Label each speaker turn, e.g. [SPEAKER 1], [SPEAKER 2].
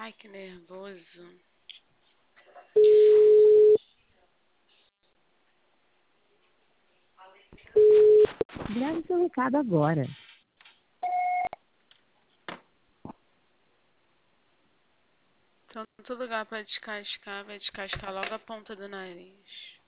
[SPEAKER 1] Ai, que nervoso.
[SPEAKER 2] Grave seu recado agora.
[SPEAKER 1] Tanto lugar pra descascar, vai descascar logo a ponta do nariz.